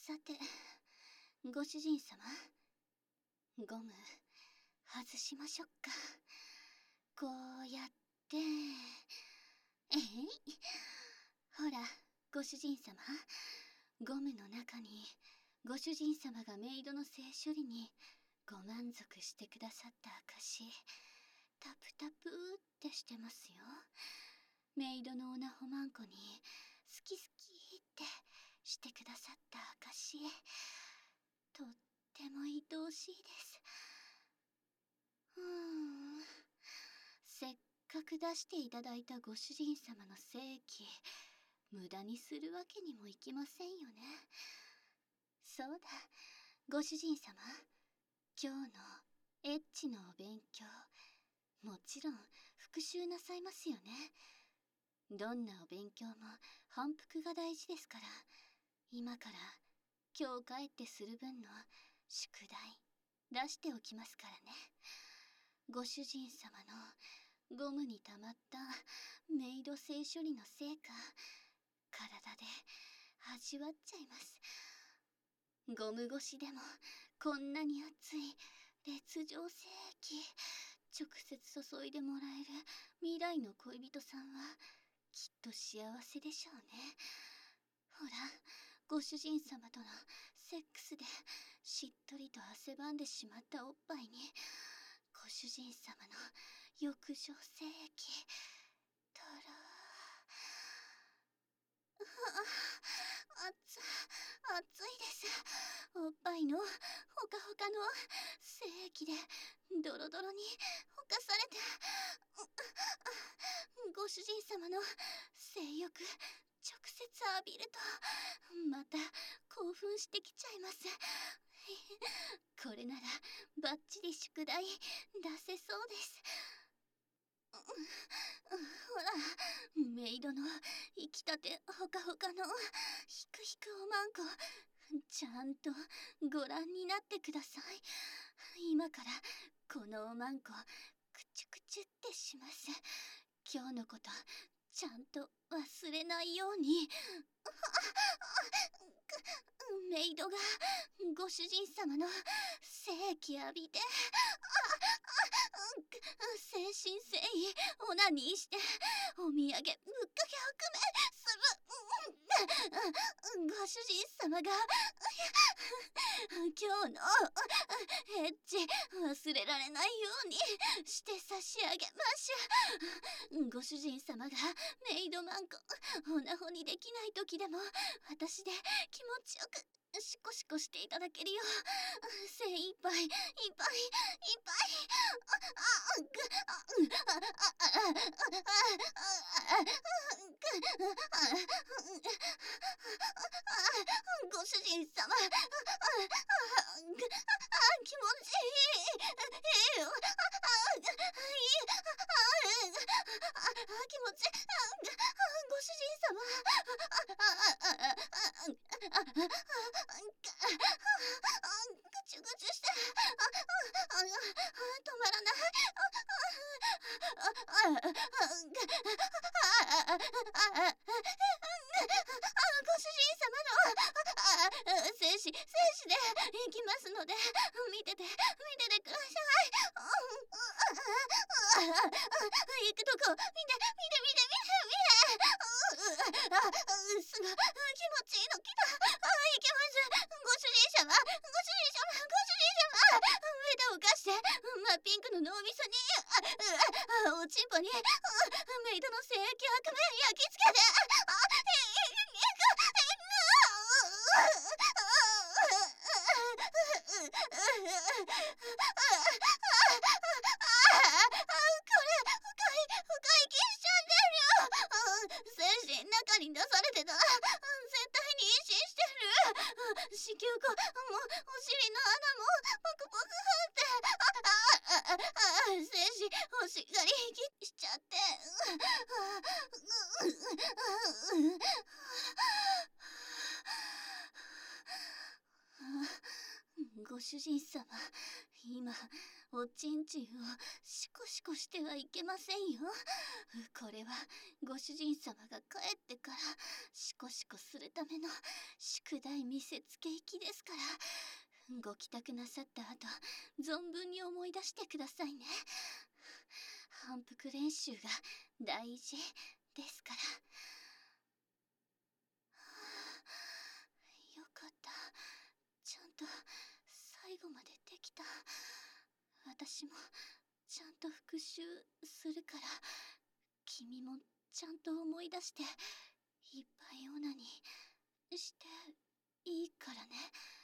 さて、ご主人様、ゴム外しましょっか。こうやって、ほら、ご主人様、ゴムの中にご主人様がメイドの性処理にご満足してくださった証、タプタプってしてますよ。メイドのオナホマンコに好き好きってしてくださった証、とっても愛おしいです。せっかく出していただいたご主人様の性器、無駄にするわけにもいきませんよね。そうだ、ご主人様、今日のエッチのお勉強、もちろん復習なさいますよね。どんなお勉強も反復が大事ですから、今から今日帰ってする分の宿題出しておきますからね。ご主人様のゴムに溜まったメイド性処理の成果、体で味わっちゃいます。ゴム越しでもこんなに熱い烈上精液直接注いでもらえる未来の恋人さんはきっと幸せでしょうね。ほら、ご主人様とのセックスでしっとりと汗ばんでしまったおっぱいに、ご主人様の浴場精液とろ熱いです。おっぱいのほかほかの精液でドロドロにほかされて、ご主人様の性欲直接浴びるとまた興奮してきちゃいます。これならバッチリ宿題出せそうです。ほら、メイドの生きたてほかほかのひくひくおまんこ、ちゃんとご覧になってください。今からこのおまんこくちゅくちゅってします。今日のことちゃんと忘れないように。メイドがご主人様の精液浴びて、精神誠意オナニーしてお土産ぶっかけ含めする。ご主人様が今日のエッチ忘れられないようにして差し上げましゅ。ご主人様がメイドマンコオナホにできない時でも私で気持ちよくシコシコしていただけるよう精一杯いっぱいいっぱいご主人様、気持ちいい。気持ちいい。ご主人様、ぐちゅぐちゅして止まらない。ご主人様の精子でいきますので見ててください。行くとこ見て。すごい気持ちいいの来た。行けます。ご主人様、目でおかして真っピンクの脳みそにおちんぽにメイドの精液悪夢焼き付けて、精子中に出されてたら絶対に妊娠してる。子宮口もお尻の穴もポクポクって精子欲しがりしちゃって。ご主人様、今おちんちんをシコシコしてはいけませんよ。これはご主人様が帰ってからシコシコするための宿題見せつけ行きですから、ご帰宅なさった後存分に思い出してくださいね。反復練習が大事ですから。よかった。ちゃんと最後までできた。私もちゃんと復習するから、君もちゃんと思い出していっぱいオナニーしていいからね。